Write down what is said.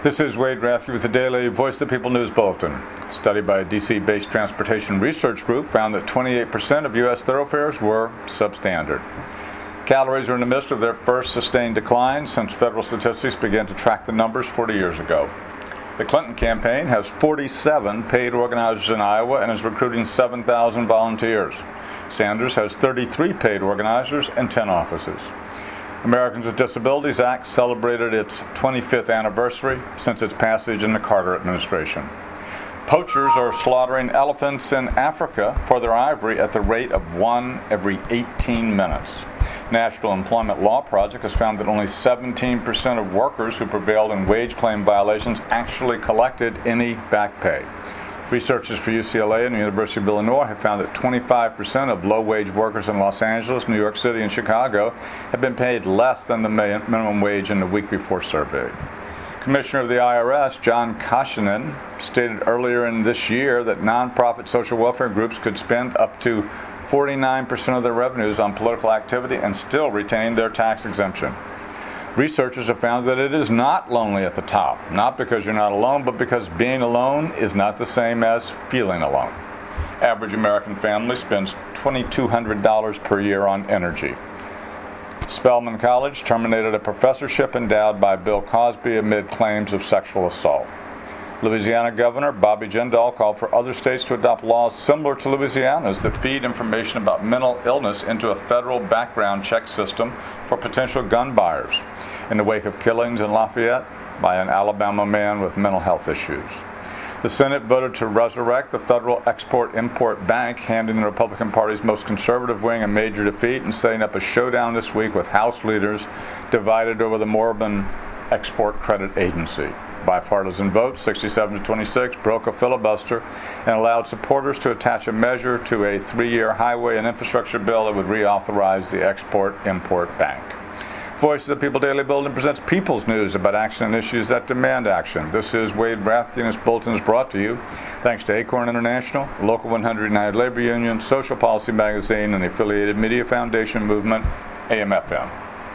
This is Wade Rathke with the Daily Voice of the People News Bulletin. A study by a DC-based transportation research group found that 28% of U.S. thoroughfares were substandard. Calories are in the midst of their first sustained decline since federal statistics began to track the numbers 40 years ago. The Clinton campaign has 47 paid organizers in Iowa and is recruiting 7,000 volunteers. Sanders has 33 paid organizers and 10 offices. Americans with Disabilities Act celebrated its 25th anniversary since its passage in the Carter administration. Poachers are slaughtering elephants in Africa for their ivory at the rate of one every 18 minutes. National Employment Law Project has found that only 17% of workers who prevailed in wage claim violations actually collected any back pay. Researchers for UCLA and the University of Illinois have found that 25% of low-wage workers in Los Angeles, New York City, and Chicago have been paid less than the minimum wage in the week before surveyed. Commissioner of the IRS, John Kosinin, stated earlier in this year that nonprofit social welfare groups could spend up to 49% of their revenues on political activity and still retain their tax exemption. Researchers have found that it is not lonely at the top, not because you're not alone, but because being alone is not the same as feeling alone. Average American family spends $2,200 per year on energy. Spelman College terminated a professorship endowed by Bill Cosby amid claims of sexual assault. Louisiana Governor Bobby Jindal called for other states to adopt laws similar to Louisiana's that feed information about mental illness into a federal background check system for potential gun buyers, in the wake of killings in Lafayette by an Alabama man with mental health issues. The Senate voted to resurrect the Federal Export-Import Bank, handing the Republican Party's most conservative wing a major defeat and setting up a showdown this week with House leaders divided over the Mormon Export Credit Agency. Bipartisan vote, 67-26, broke a filibuster and allowed supporters to attach a measure to a 3-year highway and infrastructure bill that would reauthorize the Export-Import Bank. Voice of the People Daily Bulletin presents people's news about action and issues that demand action. This is Wade Rathke, and this bulletin is brought to you thanks to Acorn International, Local 100 United Labor Union, Social Policy Magazine, and the affiliated Media Foundation Movement, AM/FM.